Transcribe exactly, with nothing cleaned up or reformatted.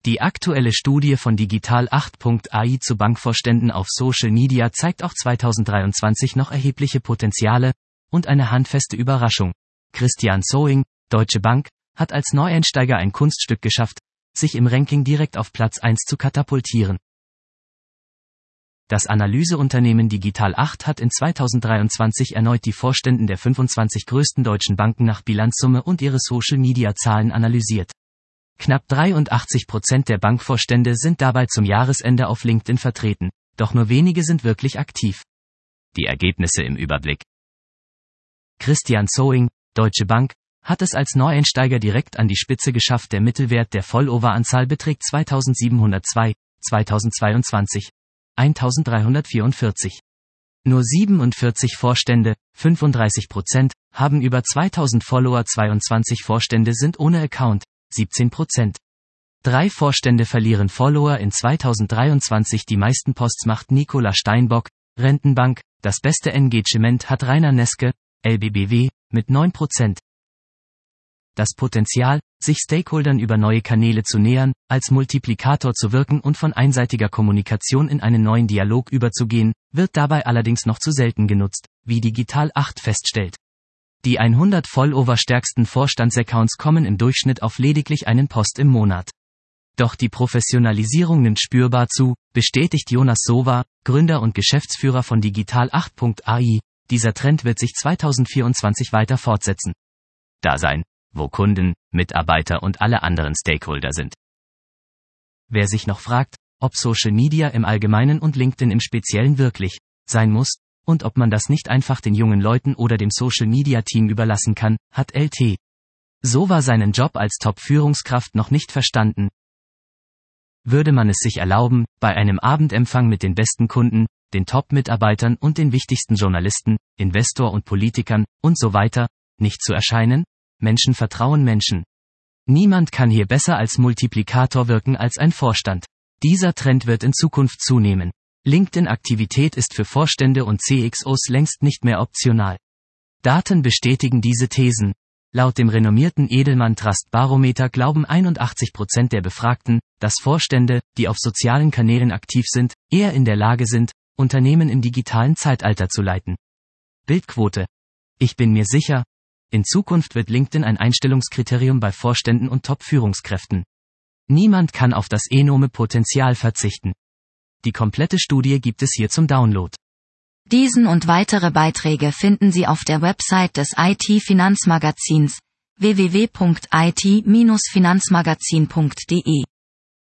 Die aktuelle Studie von Digital acht Punkt A I zu Bankvorständen auf Social Media zeigt auch zweitausenddreiundzwanzig noch erhebliche Potenziale und eine handfeste Überraschung. Christian Sowing, Deutsche Bank, hat als Neueinsteiger ein Kunststück geschafft, sich im Ranking direkt auf Platz eins zu katapultieren. Das Analyseunternehmen Digital acht hat in zweitausenddreiundzwanzig erneut die Vorständen der fünfundzwanzig größten deutschen Banken nach Bilanzsumme und ihre Social-Media-Zahlen analysiert. Knapp dreiundachtzig Prozent der Bankvorstände sind dabei zum Jahresende auf LinkedIn vertreten, doch nur wenige sind wirklich aktiv. Die Ergebnisse im Überblick. Christian Sowing, Deutsche Bank, hat es als Neueinsteiger direkt an die Spitze geschafft. Der Mittelwert der Follower-Anzahl beträgt zweitausendsiebenhundertzwei, zweitausendzweiundzwanzig, eintausenddreihundertvierundvierzig. Nur siebenundvierzig Vorstände, fünfunddreißig Prozent, haben über zweitausend Follower, zweiundzwanzig Vorstände sind ohne Account, siebzehn Prozent. Drei Vorstände verlieren Follower in zweitausenddreiundzwanzig. Die meisten Posts macht Nicola Steinbock, Rentenbank, das beste Engagement hat Rainer Neske, L B B W, mit neun Prozent. Das Potenzial, sich Stakeholdern über neue Kanäle zu nähern, als Multiplikator zu wirken und von einseitiger Kommunikation in einen neuen Dialog überzugehen, wird dabei allerdings noch zu selten genutzt, wie Digital acht feststellt. Die hundert Follower stärksten Vorstandsaccounts kommen im Durchschnitt auf lediglich einen Post im Monat. Doch die Professionalisierung nimmt spürbar zu, bestätigt Jonas Sowa, Gründer und Geschäftsführer von Digital acht Punkt A I. Dieser Trend wird sich zweitausendvierundzwanzig weiter fortsetzen. Dasein, wo Kunden, Mitarbeiter und alle anderen Stakeholder sind. Wer sich noch fragt, ob Social Media im Allgemeinen und LinkedIn im Speziellen wirklich sein muss, und ob man das nicht einfach den jungen Leuten oder dem Social Media Team überlassen kann, hat L T Sowa seinen Job als Top-Führungskraft noch nicht verstanden. Würde man es sich erlauben, bei einem Abendempfang mit den besten Kunden, den Top-Mitarbeitern und den wichtigsten Journalisten, Investor und Politikern und so weiter, nicht zu erscheinen? Menschen vertrauen Menschen. Niemand kann hier besser als Multiplikator wirken als ein Vorstand. Dieser Trend wird in Zukunft zunehmen. LinkedIn-Aktivität ist für Vorstände und C X Os längst nicht mehr optional. Daten bestätigen diese Thesen. Laut dem renommierten Edelmann Trust Barometer glauben einundachtzig Prozent der Befragten, dass Vorstände, die auf sozialen Kanälen aktiv sind, eher in der Lage sind, Unternehmen im digitalen Zeitalter zu leiten. Bildquote. Ich bin mir sicher, in Zukunft wird LinkedIn ein Einstellungskriterium bei Vorständen und Top-Führungskräften. Niemand kann auf das enorme Potenzial verzichten. Die komplette Studie gibt es hier zum Download. Diesen und weitere Beiträge finden Sie auf der Website des I T-Finanzmagazins w w w punkt i t Bindestrich finanzmagazin punkt d e.